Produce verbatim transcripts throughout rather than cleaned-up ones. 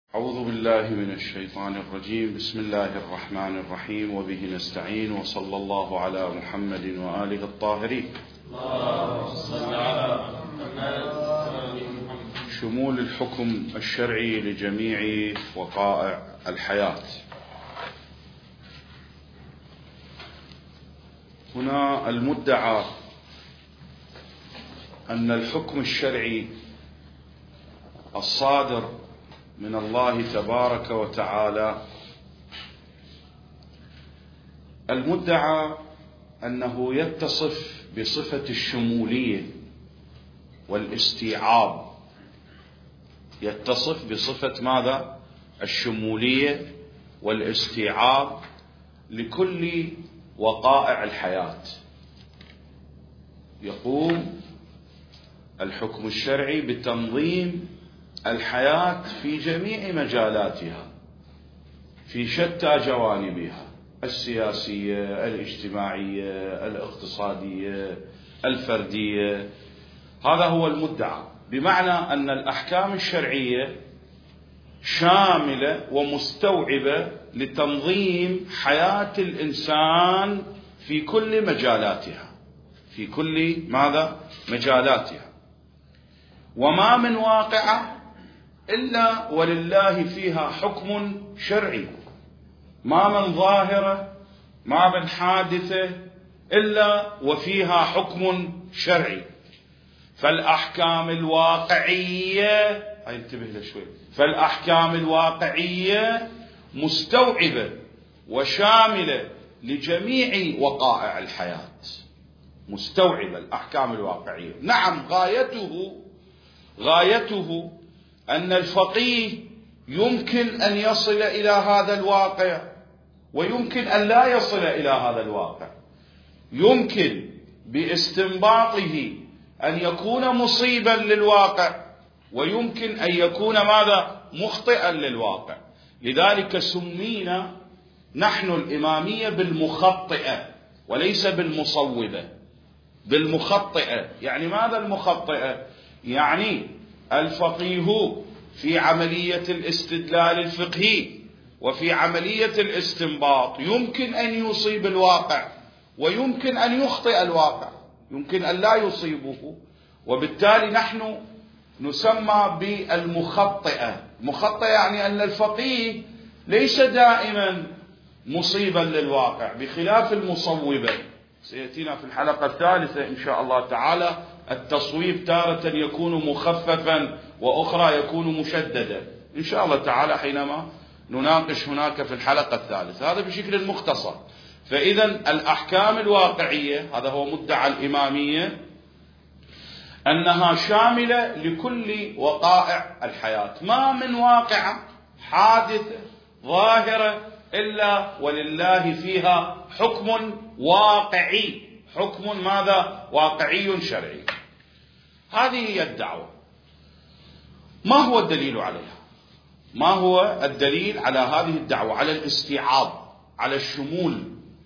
أعوذ بالله من الشيطان الرجيم. بسم الله الرحمن الرحيم، وبه نستعين، وصلى الله على محمد وآله الطاهرين. شمول الحكم الشرعي لجميع وقائع الحياة. هنا المدعى أن الحكم الشرعي الصادر من الله تبارك وتعالى، المدعى أنه يتصف بصفة الشمولية والاستيعاب. يتصف بصفة ماذا؟ الشمولية والاستيعاب لكل وقائع الحياة. يقوم الحكم الشرعي بتنظيم الحياة في جميع مجالاتها، في شتى جوانبها، السياسية، الاجتماعية، الاقتصادية، الفردية. هذا هو المدعى، بمعنى أن الأحكام الشرعية شاملة ومستوعبة لتنظيم حياة الإنسان في كل مجالاتها، في كل ماذا؟ مجالاتها. وما من واقعة إلا ولله فيها حكم شرعي، ما من ظاهرة، ما من حادثة إلا وفيها حكم شرعي. فالأحكام الواقعية، انتبه لشوي، فالأحكام الواقعية مستوعبة وشاملة لجميع وقائع الحياة، مستوعبة الأحكام الواقعية. نعم، غايته غايته أن الفقيه يمكن أن يصل إلى هذا الواقع، ويمكن أن لا يصل إلى هذا الواقع. يمكن باستنباطه أن يكون مصيبا للواقع، ويمكن أن يكون ماذا؟ مخطئا للواقع. لذلك سمينا نحن الإمامية بالمخطئة وليس بالمصوبة، بالمخطئة. يعني ماذا المخطئة؟ يعني الفقيه في عملية الاستدلال الفقهي وفي عملية الاستنباط يمكن أن يصيب الواقع، ويمكن أن يخطئ الواقع، يمكن أن لا يصيبه. وبالتالي نحن نسمى بالمخطئة. مخطئة يعني أن الفقيه ليس دائما مصيبا للواقع، بخلاف المصوبة. سيأتينا في الحلقة الثالثة إن شاء الله تعالى التصويب تارة يكون مخففا وأخرى يكون مشددا، إن شاء الله تعالى حينما نناقش هناك في الحلقة الثالثة. هذا بشكل مختصر. فإذا الأحكام الواقعية، هذا هو مدعى الإمامية، أنها شاملة لكل وقائع الحياة. ما من واقعة حادثة ظاهرة إلا ولله فيها حكم واقعي، حكم ماذا؟ واقعي شرعي. هذه هي الدعوة. ما هو الدليل عليها؟ ما هو الدليل على هذه الدعوة، على الاستيعاب، على الشمول،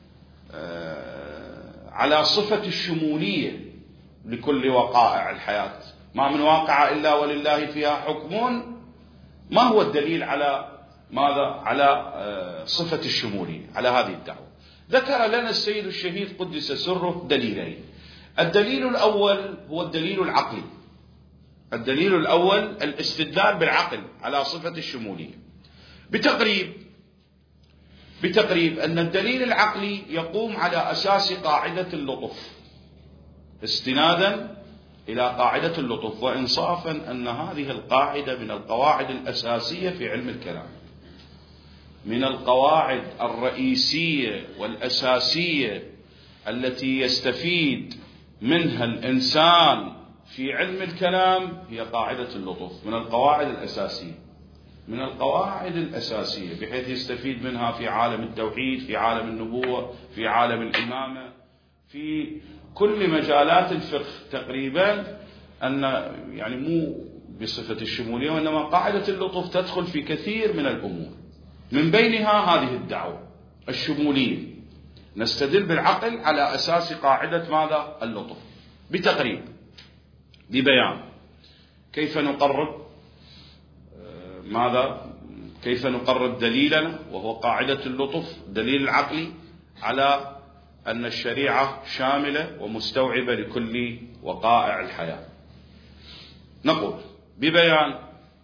على صفة الشمولية لكل وقائع الحياة؟ ما من واقعة إلا ولله فيها حكم. ما هو الدليل على ماذا؟ على صفة الشمولية، على هذه الدعوة. ذكر لنا السيد الشهيد قدس سره دليلين. الدليل الأول هو الدليل العقلي. الدليل الأول الاستدلال بالعقل على صفة الشمولية. بتقريب بتقريب أن الدليل العقلي يقوم على أساس قاعدة اللطف، استنادا إلى قاعدة اللطف، وإنصافا أن هذه القاعدة من القواعد الأساسية في علم الكلام، من القواعد الرئيسية والأساسية التي يستفيد منها الإنسان في علم الكلام. هي قاعدة اللطف، من القواعد الأساسية، من القواعد الأساسية، بحيث يستفيد منها في عالم التوحيد، في عالم النبوة، في عالم الإمامة، في كل مجالات الفقه تقريبا. أن يعني مو بصفة الشمولية، وإنما قاعدة اللطف تدخل في كثير من الأمور، من بينها هذه الدعوة الشمولية. نستدل بالعقل على أساس قاعدة ماذا؟ اللطف. بتقريب، ببيان كيف نقرب ماذا؟ كيف نقرب دليلنا وهو قاعدة اللطف، دليل العقلي على أن الشريعة شاملة ومستوعبة لكل وقائع الحياة. نقول ببيان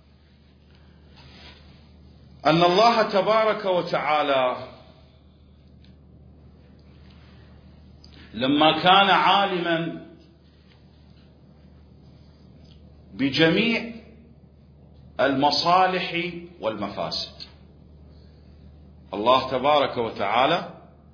أن الله تبارك وتعالى لما كان عالما بجميع المصالح والمفاسد، الله تبارك وتعالى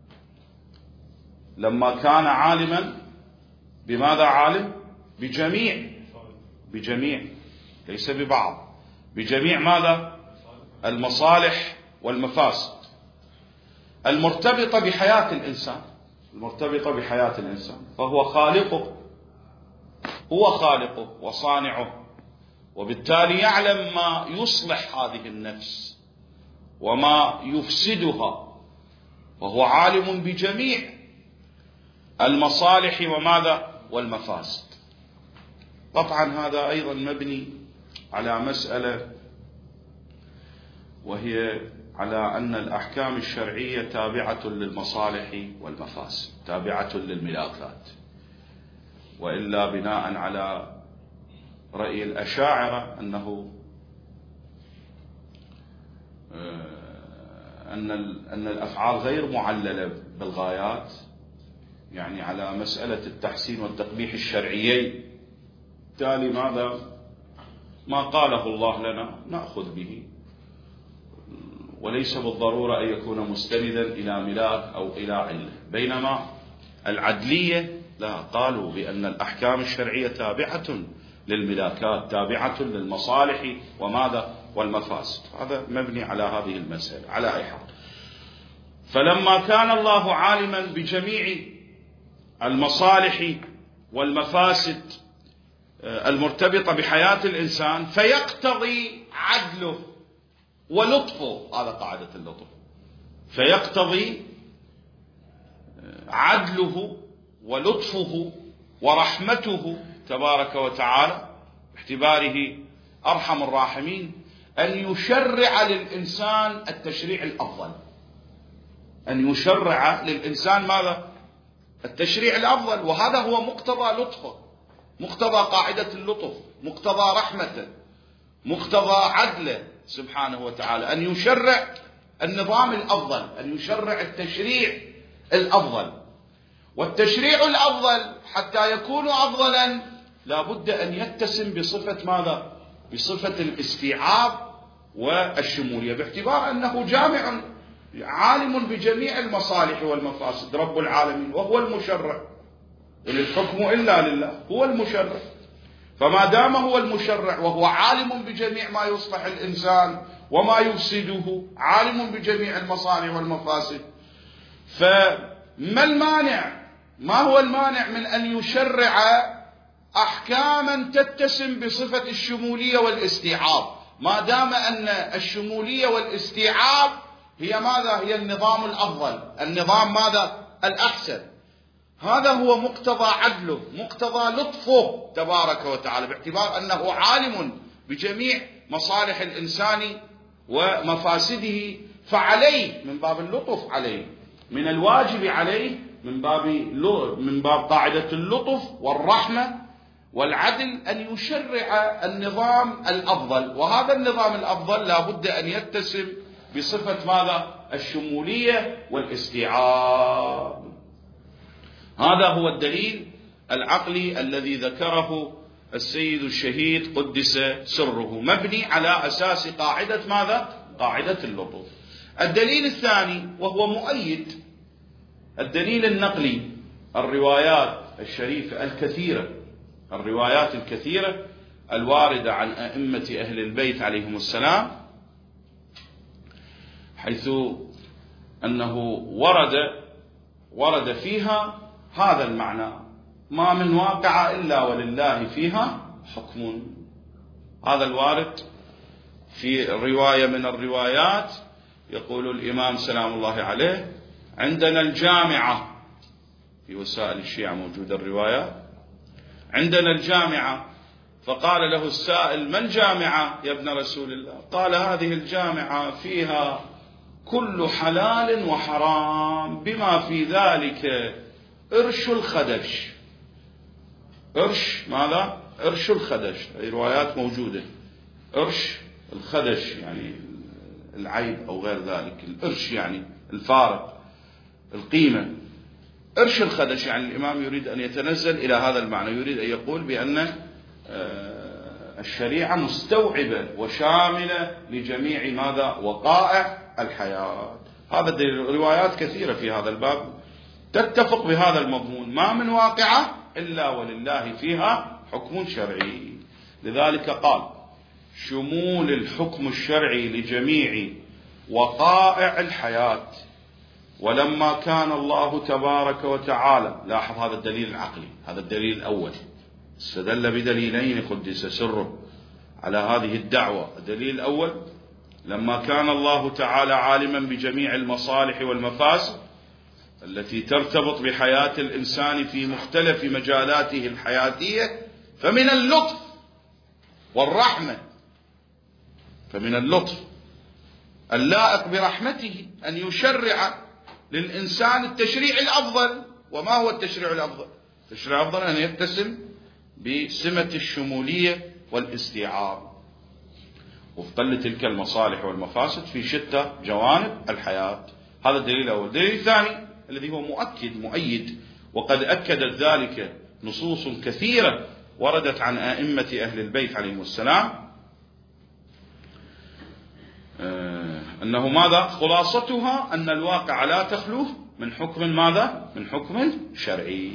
لما كان عالما بماذا عالم؟ بجميع بجميع ليس ببعض، بجميع ماذا؟ المصالح والمفاسد المرتبطة بحياة الإنسان، المرتبطة بحياة الإنسان، فهو خالقه، هو خالقه وصانعه، وبالتالي يعلم ما يصلح هذه النفس وما يفسدها، وهو عالم بجميع المصالح وماذا؟ والمفاسد. طبعا هذا أيضا مبني على مسألة، وهي على أن الأحكام الشرعية تابعة للمصالح والمفاسد، تابعة للملاكات، وإلا بناء على رأي الأشاعرة أنه أن أن الأفعال غير معللة بالغايات، يعني على مسألة التحسين والتقبيح الشرعيين، بالتالي ماذا؟ ما قاله الله لنا نأخذ به، وليس بالضرورة أن يكون مستندا إلى ملاك أو إلى علة. بينما العدلية لا، قالوا بأن الأحكام الشرعية تابعة للملاكات، تابعة للمصالح وماذا؟ والمفاسد. هذا مبني على هذه المسألة. على أي حال، فلما كان الله عالما بجميع المصالح والمفاسد المرتبطة بحياة الإنسان، فيقتضي عدله ولطفه، هذا قاعدة اللطف، فيقتضي عدله ولطفه ورحمته تبارك وتعالى باعتباره أرحم الراحمين أن يشرع للإنسان التشريع الأفضل، أن يشرع للإنسان ماذا؟ التشريع الأفضل. وهذا هو مقتضى لطفه، مقتضى قاعدة اللطف، مقتضى رحمته، مقتضى عدله سبحانه وتعالى، أن يشرع النظام الأفضل، أن يشرع التشريع الأفضل. والتشريع الأفضل حتى يكون أفضلا لا بد أن يتسم بصفة ماذا؟ بصفة الاستيعاب والشمولية، باعتبار أنه جامع عالم بجميع المصالح والمفاسد، رب العالمين، وهو المشرع، إن الحكم إلا لله، هو المشرع. فما دام هو المشرع وهو عالم بجميع ما يصلح الإنسان وما يفسده، عالم بجميع المصالح والمفاسد، فما المانع؟ ما هو المانع من أن يشرع أحكاما تتسم بصفة الشمولية والاستيعاب، ما دام أن الشمولية والاستيعاب هي ماذا؟ هي النظام الأفضل، النظام ماذا؟ الأحسن. هذا هو مقتضى عدله، مقتضى لطفه تبارك وتعالى، باعتبار أنه عالم بجميع مصالح الإنسان ومفاسده، فعليه من باب اللطف، عليه من الواجب عليه من باب من باب قاعدة اللطف والرحمة والعدل أن يشرع النظام الأفضل. وهذا النظام الأفضل لا بد أن يتسم بصفة ماذا؟ الشمولية والاستيعاب. هذا هو الدليل العقلي الذي ذكره السيد الشهيد قدس سره، مبني على أساس قاعدة ماذا؟ قاعدة اللطف. الدليل الثاني وهو مؤيد، الدليل النقلي، الروايات الشريفة الكثيرة، الروايات الكثيرة الواردة عن أئمة أهل البيت عليهم السلام، حيث أنه ورد ورد فيها هذا المعنى: ما من واقع إلا ولله فيها حكم. هذا الوارد في رواية من الروايات، يقول الإمام سلام الله عليه: عندنا الجامعة، في وسائل الشيعة موجودة الرواية، عندنا الجامعة فقال له السائل: ما الجامعة يا ابن رسول الله؟ قال: هذه الجامعة فيها كل حلال وحرام بما في ذلك إرش الخدش. إرش ماذا؟ إرش الخدش، هذه روايات موجودة. إرش الخدش يعني العيب أو غير ذلك، الإرش يعني الفارق، القيمة. إرش الخدش يعني الإمام يريد أن يتنزل إلى هذا المعنى، يريد أن يقول بأن الشريعة مستوعبة وشاملة لجميع ماذا؟ وقائع الحياة. هذا الدليل. روايات كثيرة في هذا الباب تتفق بهذا المضمون: ما من واقعة إلا ولله فيها حكم شرعي. لذلك قال: شمول الحكم الشرعي لجميع وقائع الحياة. ولما كان الله تبارك وتعالى، لاحظ هذا الدليل العقلي، هذا الدليل الأول، استدل بدليلين قدس سره على هذه الدعوة. الدليل الأول: لما كان الله تعالى عالما بجميع المصالح والمفاسد التي ترتبط بحياة الإنسان في مختلف مجالاته الحياتية، فمن اللطف والرحمة فمن اللطف اللائق برحمته أن يشرع للإنسان التشريع الأفضل. وما هو التشريع الأفضل؟ التشريع الأفضل أن يتسم بسمة الشمولية والاستيعاب وفقا لتلك المصالح والمفاسد في شتى جوانب الحياة. هذا الدليل الأول. الدليل الثاني الذي هو مؤكد مؤيد، وقد أكدت ذلك نصوص كثيرة وردت عن أئمة أهل البيت عليهم السلام، أنه ماذا؟ خلاصتها أن الواقع لا تخلو من حكم ماذا؟ من حكم شرعي.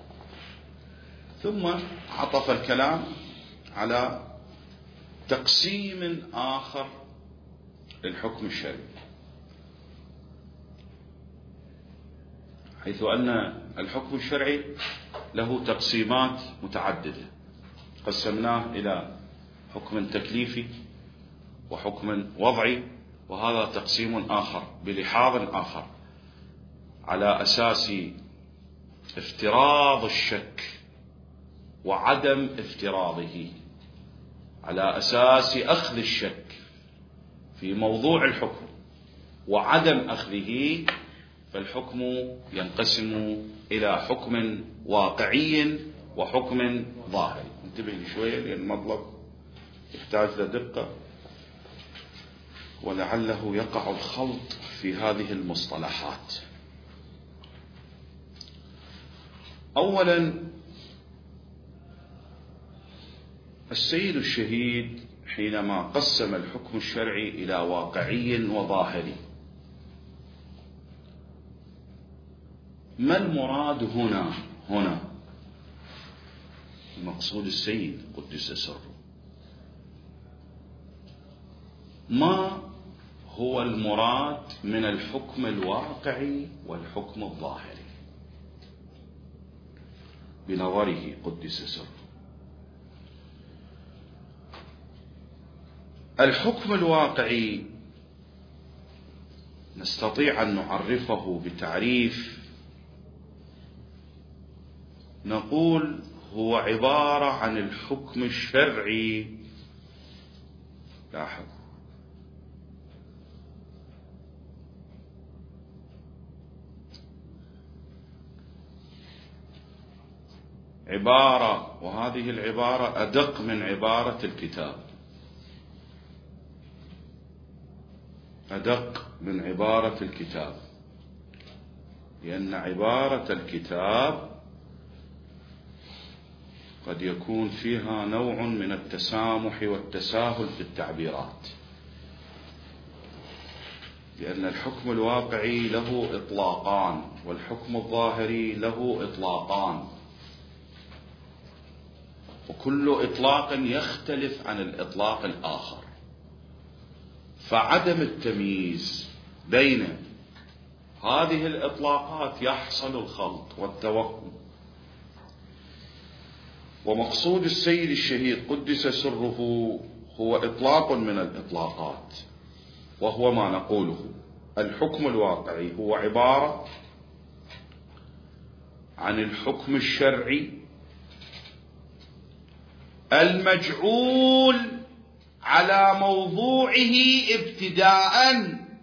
ثم عطف الكلام على تقسيم آخر للحكم الشرعي، حيث أن الحكم الشرعي له تقسيمات متعددة. قسمناه إلى حكم تكليفي وحكم وضعي، وهذا تقسيم آخر بلحاظ آخر على أساس افتراض الشك وعدم افتراضه، على أساس أخذ الشك في موضوع الحكم وعدم أخذه. فالحكم ينقسم إلى حكم واقعي وحكم ظاهري. انتبه لي شوية لأن المطلب يحتاج لدقة، ولعله يقع الخلط في هذه المصطلحات. أولا، السيد الشهيد حينما قسم الحكم الشرعي إلى واقعي وظاهري، ما المراد هنا؟ هنا المقصود السيد قدس سره، ما هو المراد من الحكم الواقعي والحكم الظاهري بنظره قدس سره؟ الحكم الواقعي نستطيع أن نعرفه بتعريف، نقول هو عبارة عن الحكم الشرعي. لاحظ، عبارة، وهذه العبارة أدق من عبارة الكتاب، أدق من عبارة الكتاب، لأن عبارة الكتاب قد يكون فيها نوع من التسامح والتساهل في التعبيرات، لأن الحكم الواقعي له إطلاقان والحكم الظاهري له إطلاقان، وكل إطلاق يختلف عن الإطلاق الآخر. فعدم التمييز بين هذه الإطلاقات يحصل الخلط والتوهم. ومقصود السيد الشهيد قدس سره هو إطلاق من الإطلاقات، وهو ما نقوله الحكم الواقعي هو عبارة عن الحكم الشرعي المجعول على موضوعه ابتداء.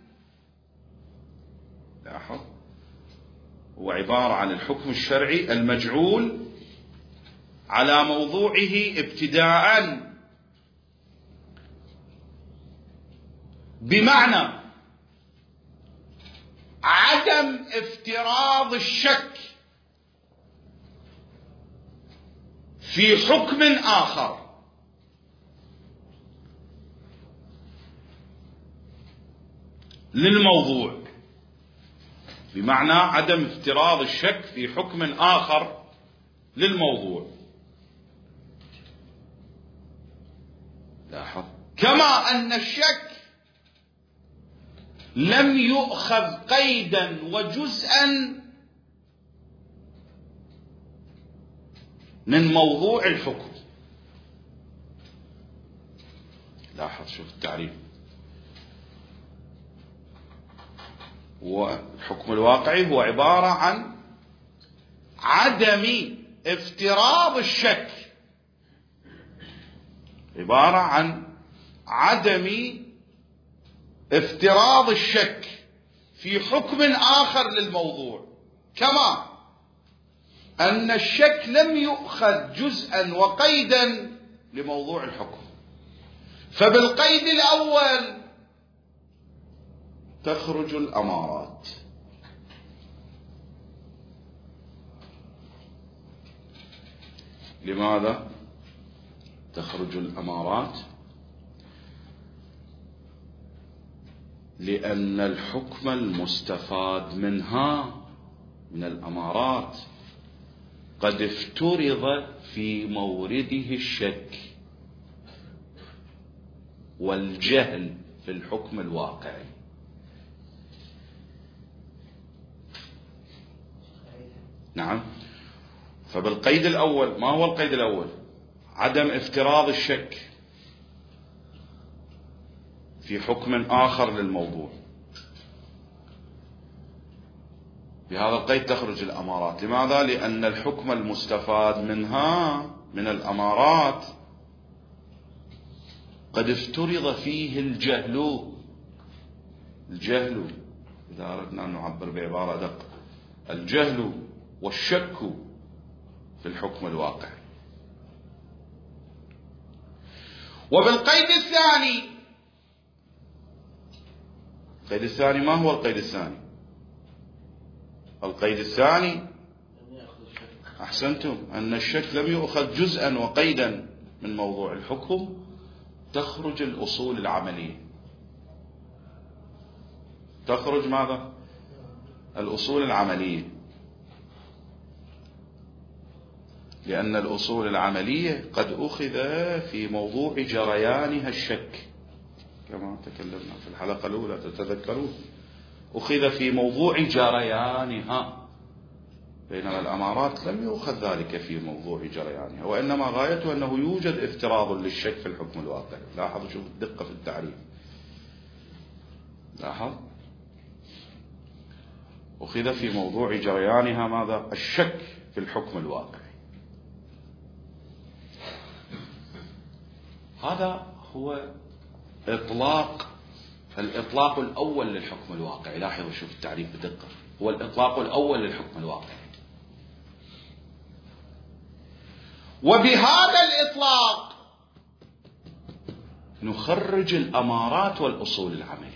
لاحظ، هو عبارة عن الحكم الشرعي المجعول على موضوعه ابتداء، بمعنى عدم افتراض الشك في حكم آخر للموضوع، بمعنى عدم افتراض الشك في حكم آخر للموضوع. لاحظ، كما أن الشك لم يؤخذ قيدا وجزءا من موضوع الحكم. لاحظ، شوف التعريف، والحكم الواقعي هو عبارة عن عدم افتراض الشك، عبارة عن عدم افتراض الشك في حكم آخر للموضوع، كما أن الشك لم يؤخذ جزءا وقيدا لموضوع الحكم. فبالقيد الأول تخرج الأمارات. لماذا تخرج الأمارات؟ لأن الحكم المستفاد منها من الأمارات قد افترض في مورده الشك والجهل في الحكم الواقعي. نعم، فبالقيد الأول، ما هو القيد الأول؟ عدم افتراض الشك في حكم آخر للموضوع. بهذا القيد تخرج الأمارات. لماذا؟ لأن الحكم المستفاد منها من الأمارات قد افترض فيه الجهل. الجهل إذا أردنا أن نعبر بعبارة أدق، الجهل والشك في الحكم الواقعي. وبالقيد الثاني، القيد الثاني ما هو القيد الثاني؟ القيد الثاني أحسنتم، أن الشك لم يؤخذ جزءا وقيدا من موضوع الحكم. تخرج الأصول العملية. تخرج ماذا؟ الأصول العملية، لأن الأصول العملية قد أخذ في موضوع جريانها الشك، كما تكلمنا في الحلقة الأولى تتذكرون، أخذ في موضوع جريانها، بينما الأمارات لم يؤخذ ذلك في موضوع جريانها، وإنما غايته أنه يوجد افتراض للشك في الحكم الواقعي. لاحظوا، شوف الدقة في التعريف. لاحظ، أخذ في موضوع جريانها ماذا؟ الشك في الحكم الواقعي. هذا هو إطلاق الإطلاق الأول للحكم الواقعي. لاحظوا، شوف التعريف بدقة، هو الإطلاق الأول للحكم الواقعي. وبهذا الإطلاق نخرج الأمارات والأصول العملية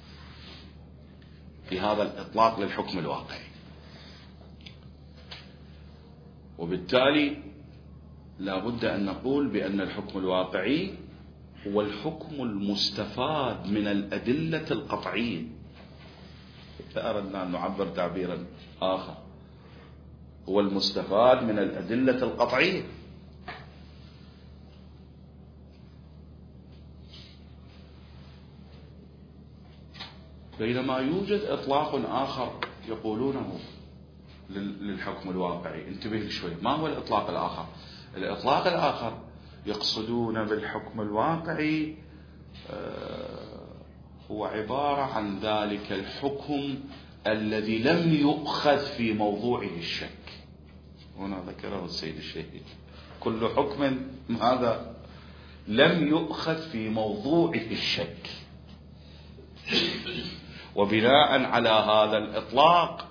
في هذا الإطلاق للحكم الواقعي. وبالتالي لا بد أن نقول بأن الحكم الواقعي هو الحكم المستفاد من الأدلة القطعية. إذا أردنا أن نعبر تعبيرا آخر، هو المستفاد من الأدلة القطعية. بينما يوجد إطلاق آخر يقولونه للحكم الواقعي. انتبه شوي، ما هو الإطلاق الآخر؟ الإطلاق الآخر يقصدون بالحكم الواقعي هو عبارة عن ذلك الحكم الذي لم يؤخذ في موضوعه الشك. هنا ذكره السيد الشهيد، كل حكم هذا لم يؤخذ في موضوعه الشك. وبناء على هذا الإطلاق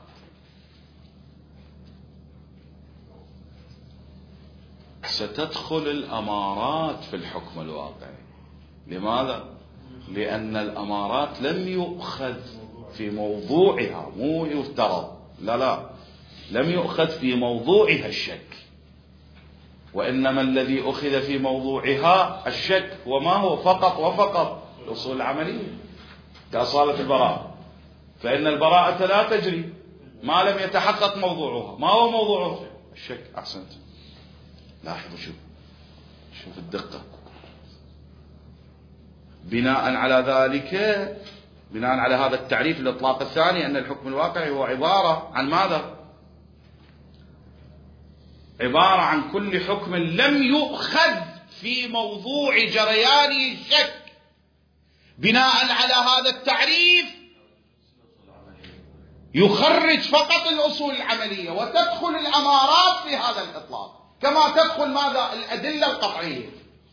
ستدخل الأمارات في الحكم الواقعي. لماذا؟ لأن الأمارات لم يؤخذ في موضوعها، مو يفترض، لا لا، لم يؤخذ في موضوعها الشك، وإنما الذي أخذ في موضوعها الشك وما هو فقط وفقط الأصول العملية كأصالة البراءة، فإن البراءة لا تجري ما لم يتحقق موضوعها. ما هو موضوعها؟ الشك. أحسنت. لاحظوا شوف شوف الدقة. بناء على ذلك، بناء على هذا التعريف الإطلاق الثاني، أن الحكم الواقعي هو عبارة عن ماذا؟ عبارة عن كل حكم لم يؤخذ في موضوع جريانه الشك. بناء على هذا التعريف يخرج فقط الأصول العملية، وتدخل الأمارات في هذا الإطلاق كما تدخل ماذا؟ الأدلة القطعية.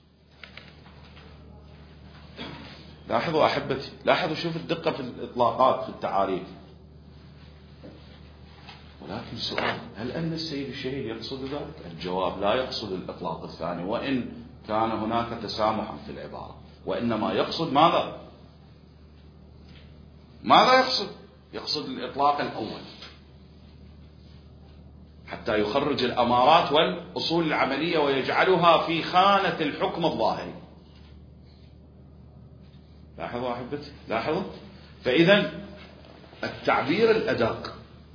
لاحظوا أحبتي، لاحظوا شوف الدقة في الإطلاقات في التعاريف. ولكن سؤال، هل أن السيد الشهيد يقصد ذلك؟ الجواب لا يقصد الإطلاق الثاني، وإن كان هناك تسامحا في العبارة، وإنما يقصد ماذا؟ ماذا يقصد؟ يقصد الإطلاق الأول حتى يخرج الأمارات والأصول العملية ويجعلها في خانة الحكم الظاهري. لاحظوا أحبتي، لاحظوا. فإذا التعبير الأدق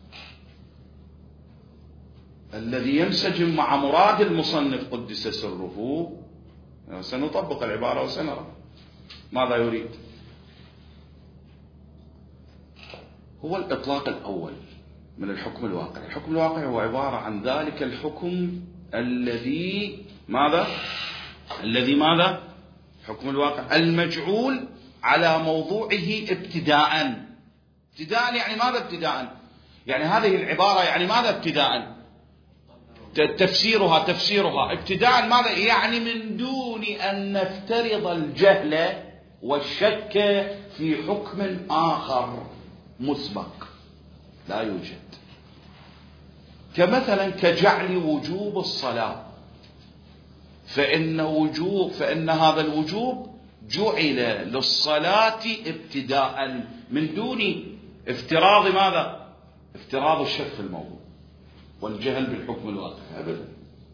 الذي ينسجم مع مراد المصنف قدس سره، سنطبق العبارة وسنرى ماذا يريد. هو الإطلاق الأول من الحكم الواقعي. الحكم الواقعي هو عبارة عن ذلك الحكم الذي ماذا؟ الذي ماذا؟ حكم الواقع المجعول على موضوعه ابتداء. ابتداء يعني ماذا ابتداء؟ يعني هذه العبارة يعني ماذا ابتداء؟ تفسيرها تفسيرها ابتداء ماذا؟ يعني من دون أن نفترض الجهل والشك في حكم آخر مسبق لا يوجد، كمثلا كجعل وجوب الصلاة، فإن وجوب فإن هذا الوجوب جعل للصلاة ابتداء من دون افتراض ماذا؟ افتراض الشك في الموضوع والجهل بالحكم الواقع أبدا.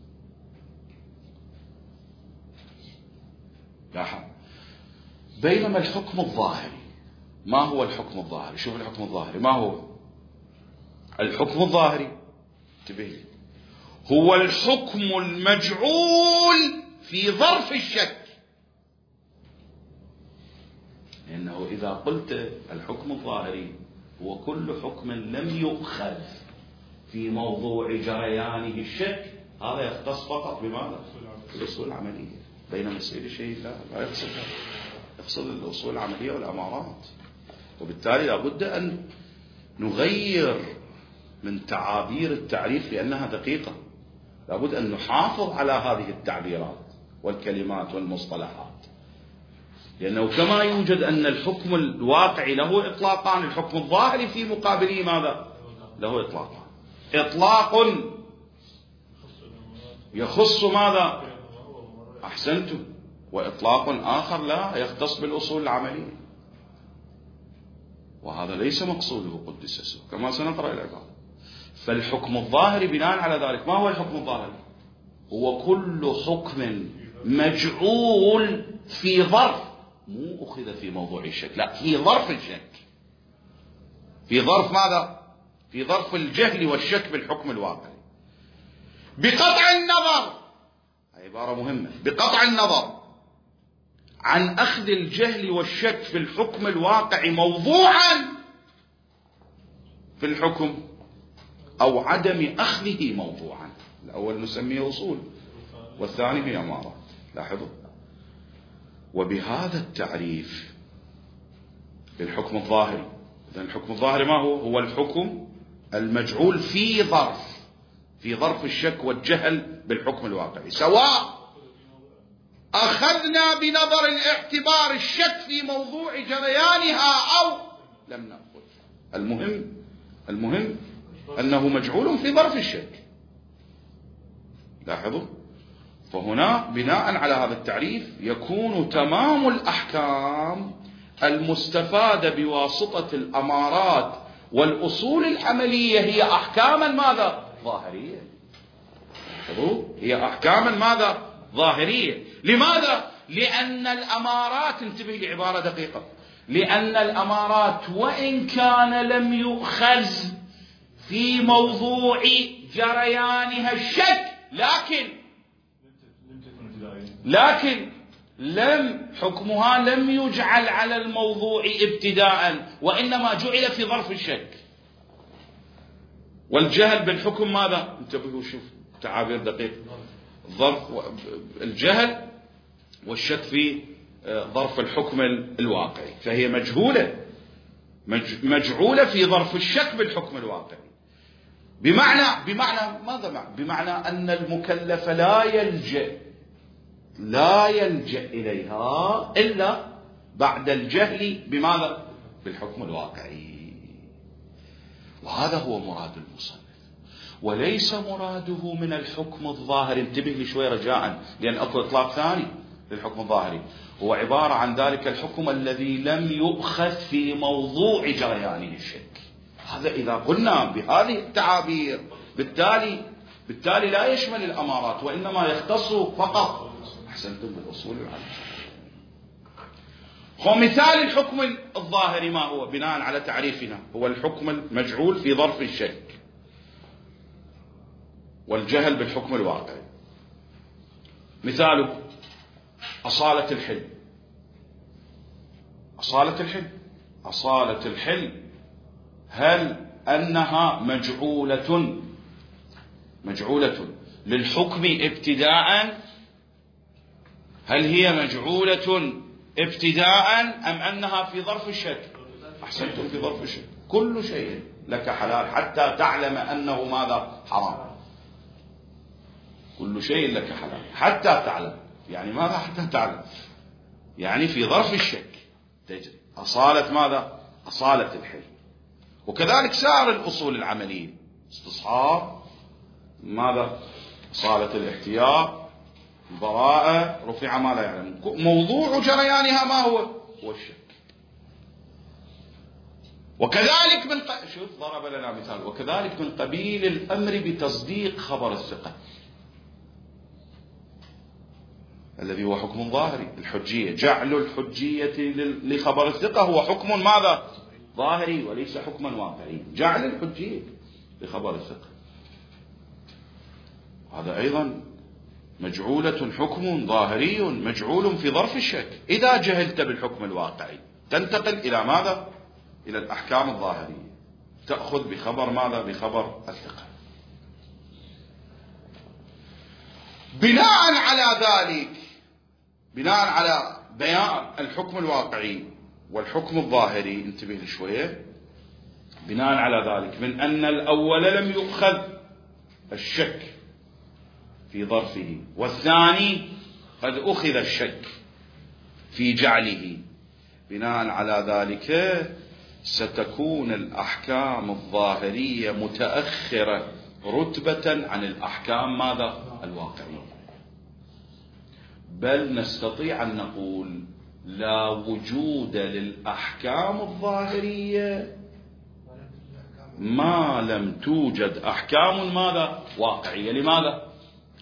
لاحظ. بينما الحكم الظاهري، ما هو الحكم الظاهري؟ شوف الحكم الظاهري ما هو. الحكم الظاهري انتبه، هو الحكم المجعول في ظرف الشك. لأنه إذا قلت الحكم الظاهري هو كل حكم لم يؤخذ في موضوع جريانه الشك، هذا يختص فقط بماذا؟ الأصول العملية. بينما السيد الشهيد لا لا يقصد هذا، يقصد الأصول العملية والأمارات. وبالتالي لابد أن نغير من تعابير التعريف لأنها دقيقة. لابد أن نحافظ على هذه التعبيرات والكلمات والمصطلحات، لأنه كما يوجد أن الحكم الواقعي له إطلاقان، الحكم الظاهري في مقابله ماذا؟ له إطلاقان. إطلاق يخص ماذا؟ أحسنتم. وإطلاق آخر لا يختص بالأصول العملية، وهذا ليس مقصوده قدس سره كما سنقرأ العبارة. فالحكم الظاهري بناء على ذلك، ما هو الحكم الظاهري؟ هو كل حكم مجعول في ظرف، مو أخذ في موضوع الشك، لا، في ظرف الشك، في ظرف ماذا؟ في ظرف الجهل والشك بالحكم الواقعي، بقطع النظر، عبارة مهمة، بقطع النظر عن أخذ الجهل والشك في الحكم الواقعي موضوعا في الحكم أو عدم أخذه موضوعا. الأول نسميه أصول والثاني هي أمارات. لاحظوا. وبهذا التعريف للحكم الظاهري، إذن الحكم الظاهري ما هو؟ هو الحكم المجعول في ظرف في ظرف الشك والجهل بالحكم الواقعي، سواء أخذنا بنظر الاعتبار الشك في موضوع جريانها أو لم نأخذ. المهم المهم أنه مجعول في ظرف الشك. لاحظوا، فهنا بناء على هذا التعريف يكون تمام الأحكام المستفادة بواسطة الأمارات والأصول العملية هي أحكاما ماذا؟ ظاهرية. هي أحكاما ماذا؟ ظاهرية. لماذا؟ لأن الأمارات، انتبه لعبارة دقيقة، لأن الأمارات وإن كان لم يؤخذ في موضوع جريانها الشك، لكن لكن لم حكمها لم يجعل على الموضوع ابتداء، وإنما جعل في ظرف الشك. والجهل بالحكم ماذا؟ انتبهوا، شوف تعابير دقيقة، ظرف الجهل والشك في ظرف الحكم الواقعي، فهي مجهولة مجعولة في ظرف الشك بالحكم الواقعي. بمعنى بمعنى ماذا معنى؟ بمعنى أن المكلف لا يلجأ لا يلجأ إليها إلا بعد الجهل بماذا؟ بالحكم الواقعي. وهذا هو مراد المصنف، وليس مراده من الحكم الظاهري. انتبه لي شوي رجاء، لأن أكو إطلاق ثاني للحكم الظاهري، هو عبارة عن ذلك الحكم الذي لم يؤخذ في موضوع جريانه الشك. هذا إذا قلنا بهذه التعابير بالتالي بالتالي لا يشمل الأمارات، وإنما يختص فقط، أحسنتم، بالأصول العامة. ومثال الحكم الظاهري ما هو بناء على تعريفنا؟ هو الحكم المجعول في ظرف الشك والجهل بالحكم الواقعي. مثاله أصالة الحل. أصالة الحل أصالة الحل هل أنها مجعولة مجعولة للحكم ابتداء؟ هل هي مجعولة ابتداء أم أنها في ظرف الشك؟ أحسنتم، في ظرف الشك. كل شيء لك حلال حتى تعلم أنه ماذا؟ حرام. كل شيء لك حلال حتى تعلم، يعني ماذا حتى تعلم؟ يعني في ظرف الشك تجري أصالة ماذا؟ أصالة الحل. وكذلك سائر الأصول العملية، استصحاب ماذا؟ أصالة الاحتياط، البراءة، رفع ما لا يعلم. موضوع جريانها ما هو؟ هو الشك. وكذلك من ق... شوف ضرب لنا مثال، وكذلك من قبيل الأمر بتصديق خبر الثقة الذي هو حكم ظاهري. الحجية، جعل الحجية لخبر الثقة هو حكم ماذا؟ ظاهري وليس حكما واقعي. جعل الحجية لخبر الثقة هذا أيضا مجعولة، حكم ظاهري مجعول في ظرف الشك. إذا جهلت بالحكم الواقعي تنتقل إلى ماذا؟ إلى الأحكام الظاهرية، تأخذ بخبر ماذا؟ بخبر الثقة. بناء على ذلك، بناء على بيان الحكم الواقعي والحكم الظاهري، انتبه شوية، بناء على ذلك من أن الأول لم يؤخذ الشك في ظرفه، والثاني قد أخذ الشك في جعله، بناء على ذلك ستكون الأحكام الظاهرية متأخرة رتبة عن الأحكام ماذا؟ الواقعية. بل نستطيع أن نقول لا وجود للأحكام الظاهرية ما لم توجد أحكام ماذا؟ واقعية. لماذا؟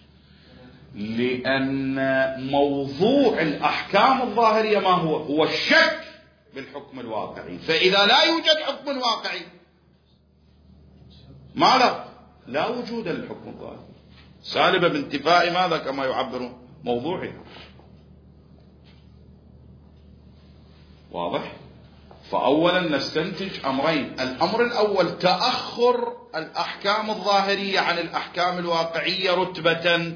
لأن موضوع الأحكام الظاهرية ما هو؟ هو الشك بالحكم الواقعي. فإذا لا يوجد حكم واقعي ماذا؟ لا وجود للحكم الظاهري، سالبة بانتفاء ماذا؟ كما يعبر موضوعه. واضح؟ فأولا نستنتج أمرين. الأمر الأول تأخر الأحكام الظاهرية عن الأحكام الواقعية رتبة.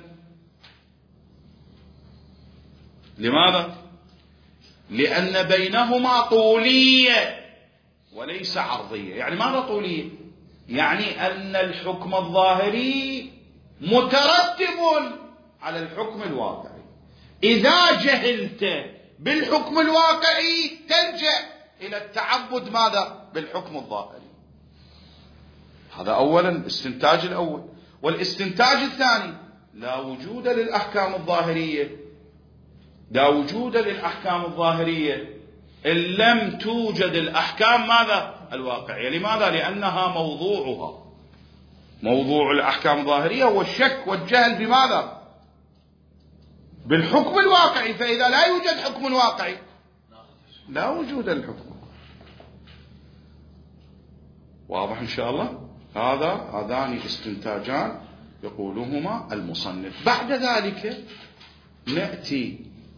لماذا؟ لأن بينهما طولية وليس عرضية. يعني ماذا طولية؟ يعني أن الحكم الظاهري مترتب على الحكم الواقعي. إذا جهلت بالحكم الواقعي ترجع إلى التعبد ماذا؟ بالحكم الظاهري. هذا أولا الاستنتاج الأول. والاستنتاج الثاني: لا وجود للأحكام الظاهرية، لا وجود للأحكام الظاهرية إن لم توجد الأحكام ماذا؟ الواقعية. لماذا؟ لأنها موضوعها، موضوع الأحكام الظاهرية هو الشك والجهل بماذا؟ بالحكم الواقعي. فإذا لا يوجد حكم واقعي لا وجود للحكم. واضح إن شاء الله؟ هذا هذان استنتاجان يقولهما المصنف. بعد ذلك نأتي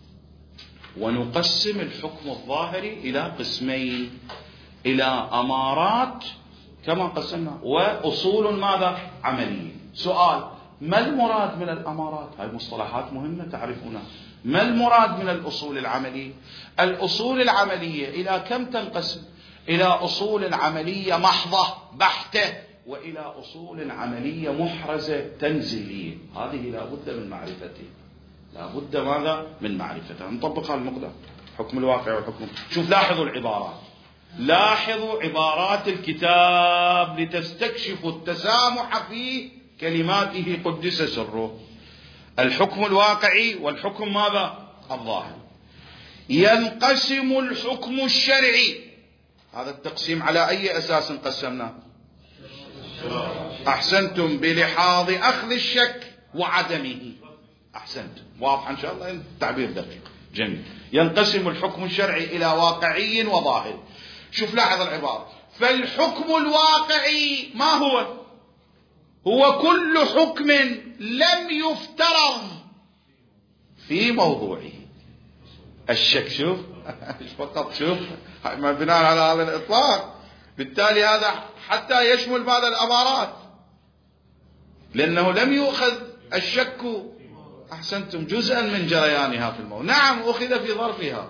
ونقسم الحكم الظاهري إلى قسمين: إلى أمارات كما قسمنا، وأصول ماذا؟ عملية. سؤال: ما المراد من الأمارات؟ هذه مصطلحات مهمة تعرفونها. ما المراد من الأصول العملية؟ الأصول العملية إلى كم تنقسم؟ إلى أصول عملية محضة بحتة، وإلى أصول عملية محرزة تنزيلية. هذه لا بد من معرفتها، لا بد ماذا؟ من معرفتها. نطبقها المقدار حكم الواقع والحكم. شوف لاحظوا العبارات، لاحظوا عبارات الكتاب لتستكشفوا التسامح في كلماته قدس سره. الحكم الواقعي والحكم ماذا؟ الظاهر. ينقسم الحكم الشرعي. هذا التقسيم على أي أساس قسمناه؟ أحسنتم، بلحاظ أخذ الشك وعدمه. أحسنتم، واضح إن شاء الله، التعبير دقيق جميل. ينقسم الحكم الشرعي إلى واقعي وظاهر. شوف لاحظ العبارة: فالحكم الواقعي ما هو؟ هو كل حكم لم يفترض في موضوعه الشك. شوف فقط، شوف ما بناء على هذا الإطلاق. بالتالي هذا حتى يشمل بعض الأمارات، لأنه لم يؤخذ الشك أحسنتم جزءا من جريانها في الموضوع. نعم أخذ في ظرفها،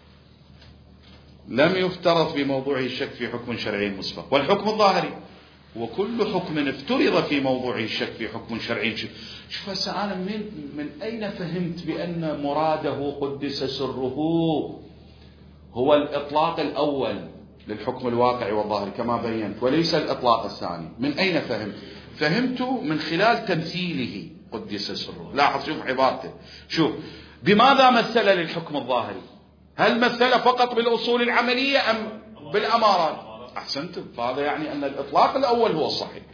لم يفترض في موضوعه الشك في حكم شرعي مسبق. والحكم الظاهري هو كل حكم افترض في موضوعه الشك في حكم شرعي. شوف هسه أنا من, من أين فهمت بأن مراده قدس سره هو الإطلاق الأول للحكم الواقعي والظاهري كما بينت، وليس الإطلاق الثاني؟ من أين فهمت؟ فهمت من خلال تمثيله قدس سره. لاحظ شوف عبارته، شوف بماذا مثل للحكم الظاهري؟ هل مثل فقط بالأصول العملية أم بالأمارات؟ أحسنتم، فهذا يعني أن الإطلاق الأول هو الصحيح.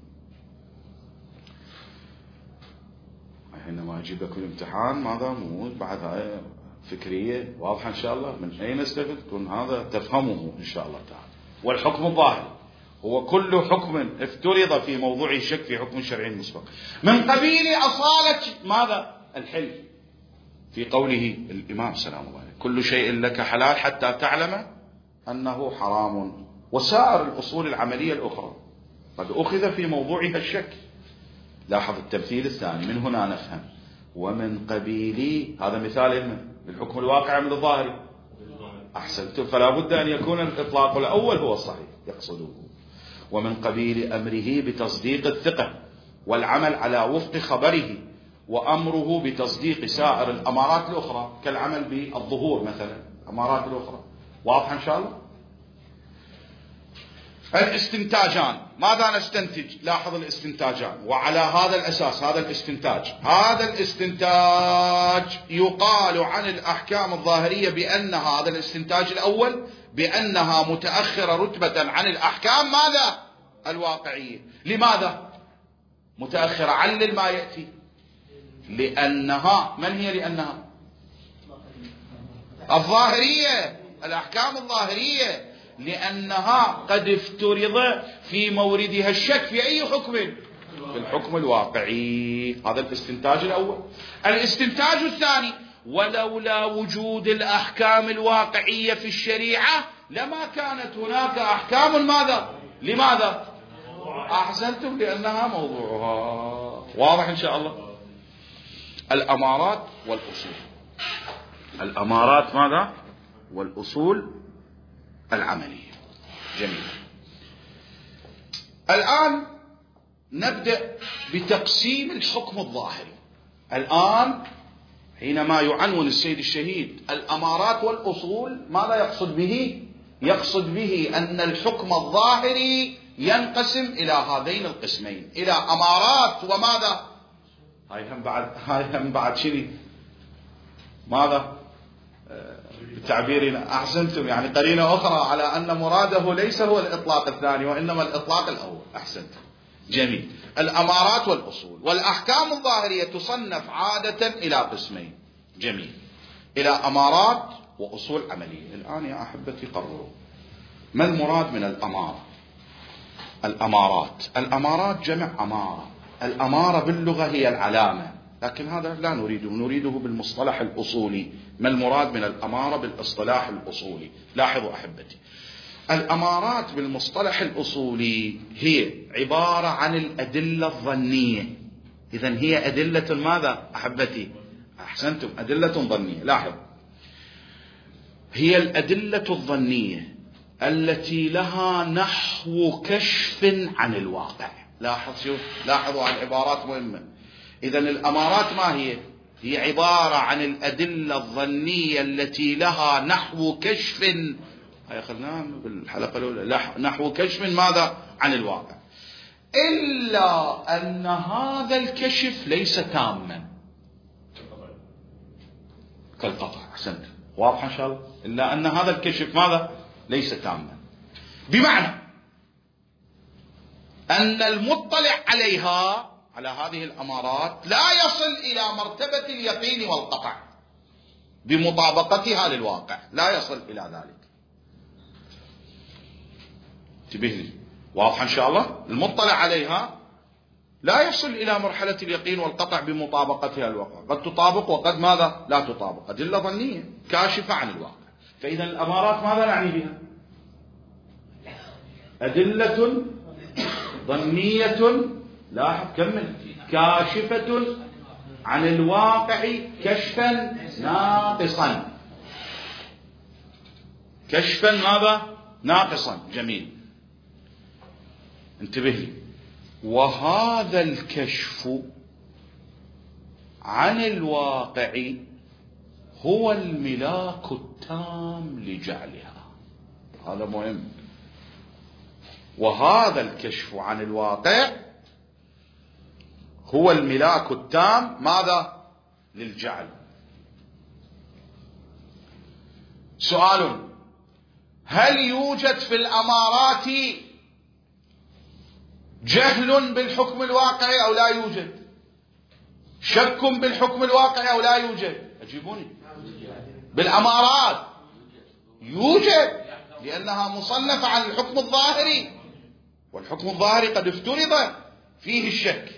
حينما أجيب لكم الامتحان ماذا مو بعد هاي فكرية واضحة إن شاء الله، من أين استفد كن هذا تفهمه إن شاء الله تعالى. والحكم الظاهري هو كل حكم افترض في موضوعه الشك في حكم شرعي مسبق، من قبيل أصالة ماذا؟ الحلف، في قوله الإمام سلام الله عليه: كل شيء لك حلال حتى تعلم أنه حرام. وسائر الأصول العملية الأخرى قد أخذ في موضوعها الشك. لاحظ التمثيل الثاني، من هنا نفهم ومن قبيل، هذا مثال للحكم الواقع من الظاهري. أحسنتم، فلا بد أن يكون الإطلاق الأول هو الصحيح يقصده. ومن قبيل أمره بتصديق الثقة والعمل على وفق خبره، وأمره بتصديق سائر الأمارات الأخرى كالعمل بالظهور مثلا، الأمارات الأخرى. واضح إن شاء الله؟ الاستنتاجان، ماذا نستنتج؟ لاحظ الاستنتاجان، وعلى هذا الأساس هذا الاستنتاج هذا الاستنتاج يقال عن الأحكام الظاهرية بأنها، هذا الاستنتاج الأول، بأنها متأخرة رتبة عن الأحكام ماذا؟ الواقعية. لماذا متأخرة؟ علل ما يأتي. لأنها، من هي لأنها؟ الظاهرية، الأحكام الظاهرية، لأنها قد افترض في موردها الشك في أي حكم؟ في الحكم الواقعي. هذا الاستنتاج الأول. الاستنتاج الثاني: ولولا وجود الأحكام الواقعية في الشريعة لما كانت هناك أحكام ماذا؟ لماذا؟ أحسنتم، لأنها موضوعها. واضح إن شاء الله؟ الأمارات والأصول. الأمارات ماذا؟ والأصول العملية. جميل. الآن نبدأ بتقسيم الحكم الظاهري. الآن حينما يعنون السيد الشهيد الأمارات والأصول، ماذا يقصد به؟ يقصد به أن الحكم الظاهري ينقسم إلى هذين القسمين، إلى أمارات وماذا؟ هاي هم بعد هاي هم بعد شنو؟ ماذا؟ بتعبيرنا أحسنتم، يعني قرينة أخرى على أن مراده ليس هو الإطلاق الثاني وإنما الإطلاق الأول. أحسنتم، جميل. الأمارات والأصول والأحكام الظاهرية تصنف عادة إلى قسمين. جميل. إلى أمارات وأصول عملية. الآن يا أحبتي قرروا ما المراد من الأمارة؟ الأمارات الأمارات جمع أمارة. الأمارة باللغة هي العلامة، لكن هذا لا نريده، نريده بالمصطلح الأصولي. ما المراد من الأمارة بالاصطلاح الأصولي؟ لاحظوا أحبتي، الأمارات بالمصطلح الأصولي هي عبارة عن الأدلة الظنية. إذن هي أدلة ماذا أحبتي؟ أحسنتم، أدلة ظنية. لاحظ، هي الأدلة الظنية التي لها نحو كشف عن الواقع. لاحظ، شوف، لاحظوا على العبارات مهمة. إذن الأمارات ما هي؟ هي عبارة عن الأدلة الظنية التي لها نحو كشف، هاي أخذناها بالحلقة الأولى، نحو كشف ماذا؟ عن الواقع، إلا أن هذا الكشف ليس تاما كالقطع. أحسنت، واضح إن شاء الله. إلا أن هذا الكشف ماذا؟ ليس تاما، بمعنى أن المطلع عليها، على هذه الأمارات، لا يصل إلى مرتبة اليقين والقطع بمطابقتها للواقع، لا يصل إلى ذلك. انتبه لي، واضح إن شاء الله. المطلع عليها لا يصل إلى مرحلة اليقين والقطع بمطابقتها للواقع، قد تطابق وقد ماذا؟ لا تطابق، أدلة ظنية كاشفة عن الواقع. فإذا الأمارات ماذا نعني بها؟ أدلة ظنية، لاحظ كمل، كاشفة عن الواقع كشفا ناقصا، كشفا ماذا؟ ناقصا. جميل، انتبه لي. وهذا الكشف عن الواقع هو الملاك التام لجعلها. هذا مهم. وهذا الكشف عن الواقع هو الملاك التام ماذا؟ للجعل. سؤال: هل يوجد في الأمارات جهل بالحكم الواقعي أو لا يوجد؟ شك بالحكم الواقعي أو لا يوجد؟ أجيبوني. بالأمارات يوجد، لأنها مصنفة عن الحكم الظاهري، والحكم الظاهري قد افترض فيه الشك.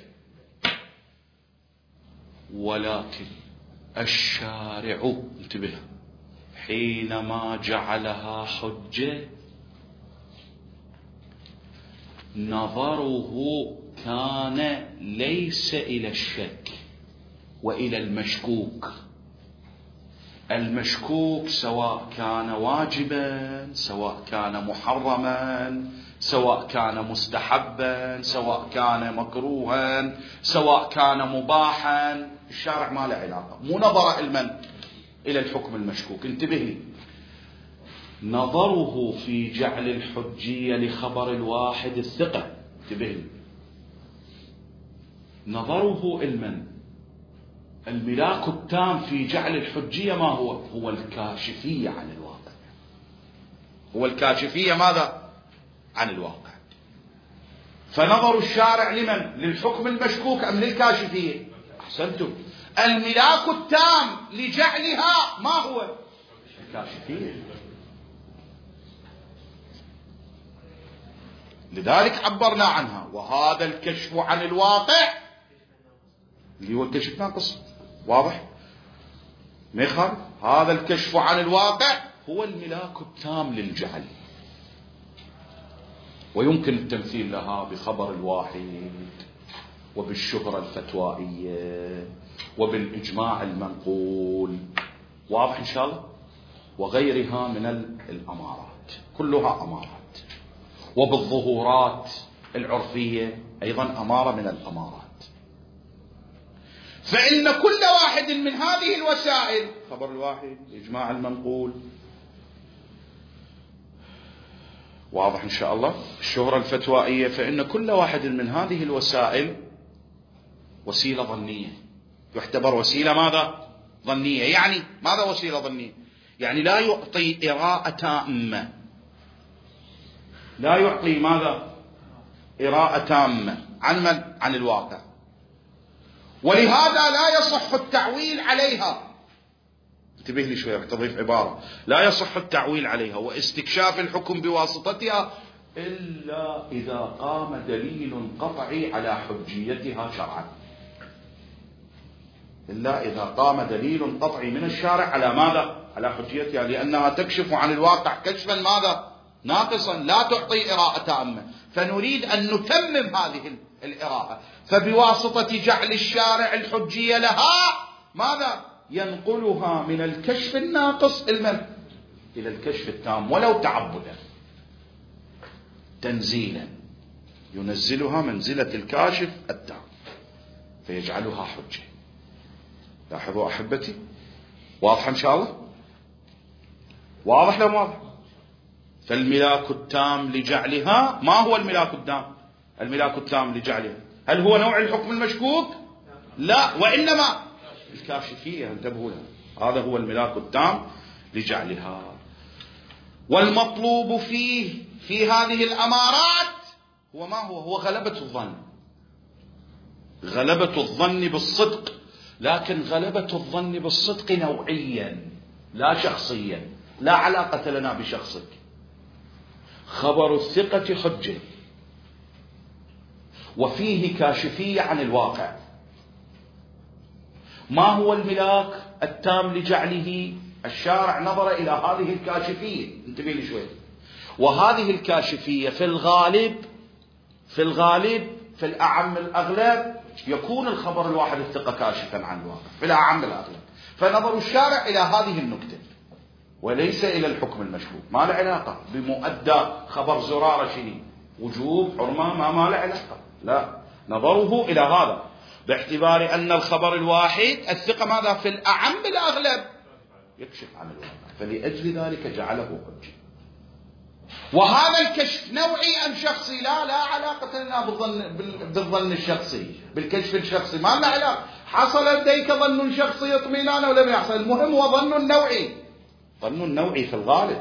ولكن الشارع، انتبه، حينما جعلها حجة نظره كان ليس إلى الشك وإلى المشكوك. المشكوك سواء كان واجبا، سواء كان محرما، سواء كان مستحبا، سواء كان مكروها، سواء كان مباحا، الشارع ما له علاقة، مو نظر المن إلى الحكم المشكوك. انتبه لي، نظره في جعل الحجية لخبر الواحد الثقة، انتبه لي، نظره المن الملاك التام في جعل الحجية ما هو؟ هو الكاشفية عن الواقع. هو الكاشفية ماذا؟ عن الواقع. فنظر الشارع لمن؟ للحكم المشكوك أم للكاشفية؟ أحسنتم، الملاك التام لجعلها ما هو؟ الكاشفية. لذلك عبرنا عنها. وهذا الكشف عن الواقع اللي هو الكشف ناقص، واضح؟ ما يخالف. هذا الكشف عن الواقع هو الملاك التام للجعل، ويمكن التمثيل لها بخبر الواحد وبالشهرة الفتوائية وبالإجماع المنقول، واضح إن شاء الله، وغيرها من الأمارات، كلها أمارات، وبالظهورات العرفية أيضا أمارة من الأمارات. فإن كل واحد من هذه الوسائل، خبر الواحد، إجماع المنقول، واضح إن شاء الله، الشهرة الفتوائية، فإن كل واحد من هذه الوسائل وسيلة ظنية، يعتبر وسيلة ماذا؟ ظنية. يعني ماذا وسيلة ظنية؟ يعني لا يعطي إراءة تامة، لا يعطي ماذا؟ إراءة تامة عن من؟ عن الواقع، ولهذا لا يصح التعويل عليها. انتبه لي شوية، رح تضيف عبارة: لا يصح التعويل عليها واستكشاف الحكم بواسطتها إلا إذا قام دليل قطعي على حجيتها شرعا. إلا إذا قام دليل قطعي من الشارع على ماذا؟ على حجيتها، لأنها تكشف عن الواقع كشفا ماذا؟ ناقصا، لا تعطي إراءة تامة. فنريد أن نتمم هذه الإراءة، فبواسطة جعل الشارع الحجية لها ماذا؟ ينقلها من الكشف الناقص إلى الكشف التام، ولو تعبدا، تنزيلا، ينزلها منزلة الكاشف التام فيجعلها حجة. لاحظوا أحبتي، واضح إن شاء الله؟ واضح لو واضح؟ فالملاك التام لجعلها، ما هو الملاك التام؟ الملاك التام لجعلها هل هو نوع الحكم المشكوك؟ لا، وإنما الكاشفية، انتبهوا لها، هذا هو الملاك التام لجعلها. والمطلوب فيه في هذه الأمارات هو ما هو؟ هو غلبة الظن، غلبة الظن بالصدق، لكن غلبة الظن بالصدق نوعيا لا شخصيا، لا علاقة لنا بشخصك. خبر الثقة حجة وفيه كاشفية عن الواقع. ما هو الملاك التام لجعله؟ الشارع نظر إلى هذه الكاشفية، انتبه لي شوي، وهذه الكاشفية في الغالب في الغالب في الأعم الأغلب يكون الخبر الواحد الثقة كاشفا عن الواقع في الأعم الأغلب، فنظر الشارع إلى هذه النكتة وليس إلى الحكم المشكوك. ما له علاقة بمؤدى خبر زرارة شنو، وجوب، حرمة، ما ما له علاقة، لا، نظره إلى هذا باعتبار أن الخبر الواحد الثقة ماذا؟ في الأعم الأغلب يكشف عن الواقع، فلأجل ذلك جعله حجة. وهذا الكشف نوعي أم شخصي؟ لا لا علاقة لنا بالظن, بالظن الشخصي، بالكشف الشخصي ما لنا علاقة. حصل لديك ظن شخصي اطمئنان ولم يحصل، المهم هو ظن نوعي، ظن نوعي في الغالب.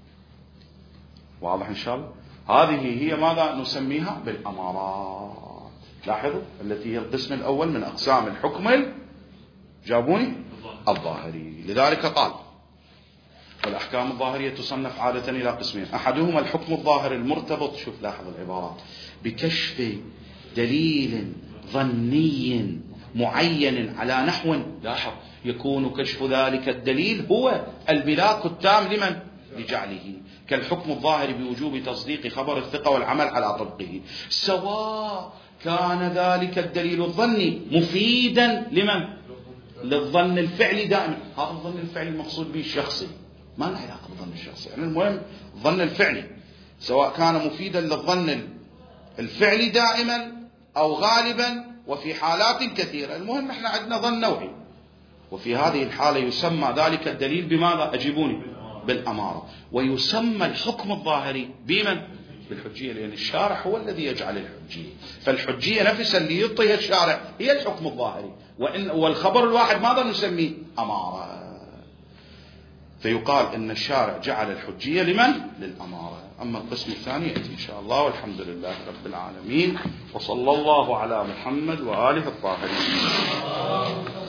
واضح إن شاء الله؟ هذه هي ماذا نسميها؟ بالأمارات. لاحظوا التي هي القسم الأول من أقسام الحكم جابوني الظاهري. لذلك قال: والأحكام الظاهرية تصنف عادة إلى قسمين: أحدهما الحكم الظاهر المرتبط، شوف لاحظ العبارات، بكشف دليل ظني معين على نحو، لاحظ، يكون كشف ذلك الدليل هو الملاك التام لمن؟ لجعله، كالحكم الظاهر بوجوب تصديق خبر الثقة والعمل على طبقه، سواء كان ذلك الدليل الظني مفيدا لمن؟ للظن الفعلي دائما. هذا الظن الفعلي المقصود به الشخصي، ما له علاقة بالظن الشخصي، يعني المهم الظن الفعلي، سواء كان مفيدا للظن الفعلي دائما أو غالبا وفي حالات كثيرة، المهم احنا عندنا ظن نوعي، وفي هذه الحالة يسمى ذلك الدليل بماذا؟ أجيبوني، بالأمارة. ويسمى الحكم الظاهري بمن؟ بالحجية، لأن الشارع هو الذي يجعل الحجية، فالحجية نفسها اللي يعطيها الشارع هي الحكم الظاهري، وإن والخبر الواحد ماذا نسميه؟ أمارة. فيقال إن الشارع جعل الحجية لمن؟ للأمارة. أما القسم الثاني يأتي إن شاء الله، والحمد لله رب العالمين، وصلى الله على محمد وآله الطاهرين.